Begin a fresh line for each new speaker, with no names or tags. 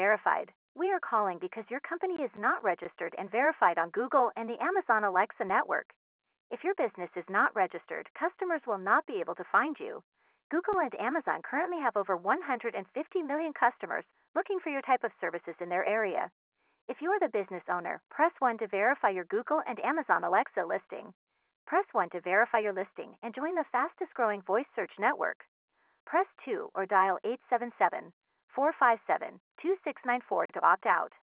Verified. We are calling because your company is not registered and verified on Google and the Amazon Alexa network. If your business is not registered, customers will not be able to find you. Google and Amazon currently have over 150 million customers looking for your type of services in their area. If you are the business owner, press 1 to verify your Google and Amazon Alexa listing. Press 1 to verify your listing and join the fastest growing voice search network. Press 2 or dial 877 457 2694 to opt out.